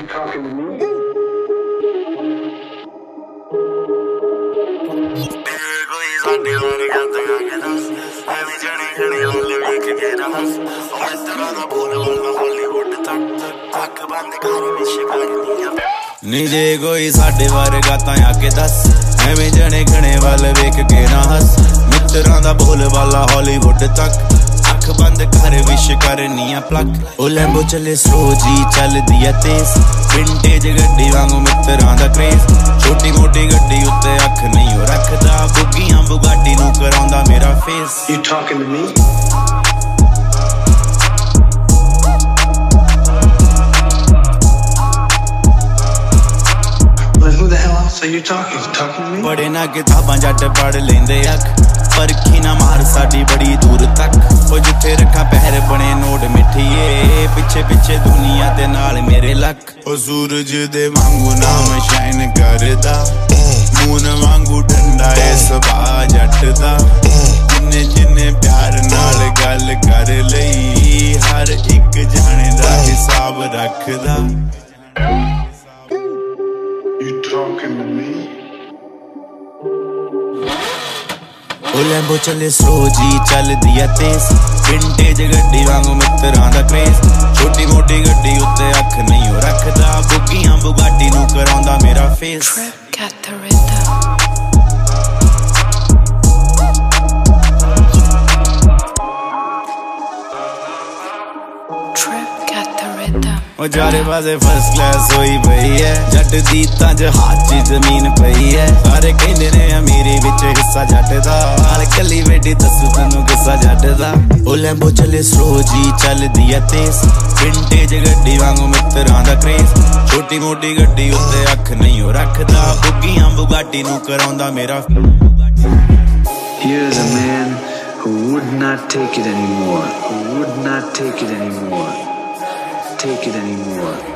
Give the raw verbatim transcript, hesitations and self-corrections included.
You talking to me? ਸਾਡੇ ਵਾਰ ਗਾਤਾਂ ਕੇ ਦੱਸ ਐਵੇਂ ਜਣੇ ਖਣੇ ਵਾਲੇ ਵੇਖ ਕੇ ਰਸ ਉਹ ਇਸ ਤਰ੍ਹਾਂ ਦਾ ਬੋਲ ਵਾਲਾ ਹਾਲੀਵੁੱਡ ਤੱਕ ਤੱਕ ਬੰਦ ਕਰ ਵਿਸ਼ ਕਰਨੀਆਂ ਨੀ ਜੇ ਕੋਈ ਸਾਡੇ ਵਾਰ ਗਾਤਾਂ ਆ ਕੇ ਦੱਸ ਐਵੇਂ ਜਣੇ ਖਣੇ ਵਾਲੇ ਵੇਖ ਕੇ ਨਾ ਹੱਸ ਮਿੱਤਰਾਂ ਦਾ ਬੋਲ ਵਾਲਾ ਹਾਲੀਵੁੱਡ ਤੱਕ ਅੱਖ ਬੰਦ ਕਰ ਵਿਸ਼ ਕਰਨੀ ਆ ਪਲੱਕ ਉਹ ਲੈਂਬੋ ਚੱਲੇ ਸਲੋ ਜੀ ਚੱਲਦੀ ਆ ਤੇਜ਼ ਵਿੰਟੇਜ ਗੱਡੀ ਵਾਂਗੂ ਮਿੱਤਰਾਂ ਦਾ ਕ੍ਰੇਜ਼ ਛੋਟੀ ਮੋਟੀ ਗੱਡੀ ਉੱਤੇ ਅੱਖ ਨਹੀਂ ਉਹ ਰੱਖਦਾ ਬੁੱਗੀਆਂ ਬੁਗਾਟੀ ਨੂੰ ਕਰਾਉਂਦਾ ਮੇਰਾ face You talking to me? Like who the hell else are you talking? You talking to me? ਬੜੇ ਨਾ ਕਿਤਾਬਾਂ ਜੱਟ ਪੜ ਲੈਂਦੇ ਅੱਖ ਪਰਖੀ ਨਾ ਮਾਰ ਸਾਡੀ ਬੜੀ ਦੂਰ ਤੱਕ ਉਹ ਜਿੱਥੇ ਰੱਖਾਂ ਪਹਿਰ ਬਣੇ ਨੋਟ ਮਿੱਠੀਏ ਪਿੱਛੇ ਪਿੱਛੇ ਦੁਨੀਆ ਦੇ ਨਾਲ ਮੇਰੇ ਲੱਕ ਉਹ ਸੂਰਜ ਦੇ ਵਾਂਗੂ ਨਾਮ ਸ਼ਾਈਨ ਕਰਦਾ ਮੂਨ ਵਾਂਗੂ ਠੰਡਾ ਏ ਸੁਭਾ ਜੱਟ ਦਾ ਜਿੰਨੇ ਜਿੰਨੇ ਪਿਆਰ ਨਾਲ ਗੱਲ ਕਰ ਲਈ ਹਰ ਇੱਕ ਜਾਣੇ ਦਾ ਹਿਸਾਬ ਰੱਖਦਾ You talking to me? ਉਹ ਲੈਂਬੋ ਚੱਲੇ ਸਲੋ ਜੀ ਚੱਲਦੀ ਆ ਤੇਜ਼ ਵਿੰਟੇਜ ਗੱਡੀ ਵਾਂਗੂ ਮਿੱਤਰਾਂ ਦਾ ਕ੍ਰੇਜ਼ ਛੋਟੀ ਮੋਟੀ ਗੱਡੀ ਉੱਤੇ ਅੱਖ ਨਹੀਂ ਉਹ ਰੱਖਦਾ ਬੁੱਗੀਆਂ ਬੁਗਾਟੀ ਨੂੰ ਕਰਾਉਂਦਾ ਮੇਰਾ face Trip got the rhythm. Trip got the rhythm. ਉਹ ਚਾਰੇ ਪਾਸੇ ਫਸਟ ਕਲਾਸ ਹੋਈ ਪਈ ਐ ਜੱਟ ਦੀ ਤਾਂ ਜਹਾਜ਼ 'ਚ ਜ਼ਮੀਨ ਪਈ ਐ ਸਾਰੇ ਕਹਿੰਦੇ ਨੇ ਅਮੀਰੀ ਵਿੱਚ ਹਿੱਸਾ ਜੱਟ ਦਾ ਹਾਲ ਕੱਲੀ ਬੇਟੀ ਦੱਸੂ ਤੈਨੂੰ ਕਿੱਸਾ ਜੱਟ ਦਾ ਉਹ ਲੈਂਬੋ ਚੱਲੇ ਸਲੋ ਜੀ ਚੱਲਦੀ ਆ ਤੇਜ਼ ਵਿੰਟੇਜ ਗੱਡੀ ਵਾਂਗੂ ਮਿੱਤਰਾਂ ਦਾ ਕ੍ਰੇਜ਼ ਛੋਟੀ ਮੋਟੀ ਗੱਡੀ ਉੱਤੇ ਅੱਖ ਨਹੀਂ ਉਹ ਰੱਖਦਾ ਬੁੱਗੀਆਂ ਬੁਗਾਟੀ ਨੂੰ ਕਰਾਉਂਦਾ ਮੇਰਾ Here's a man who would not take it anymore, who would not take it anymore, take it anymore.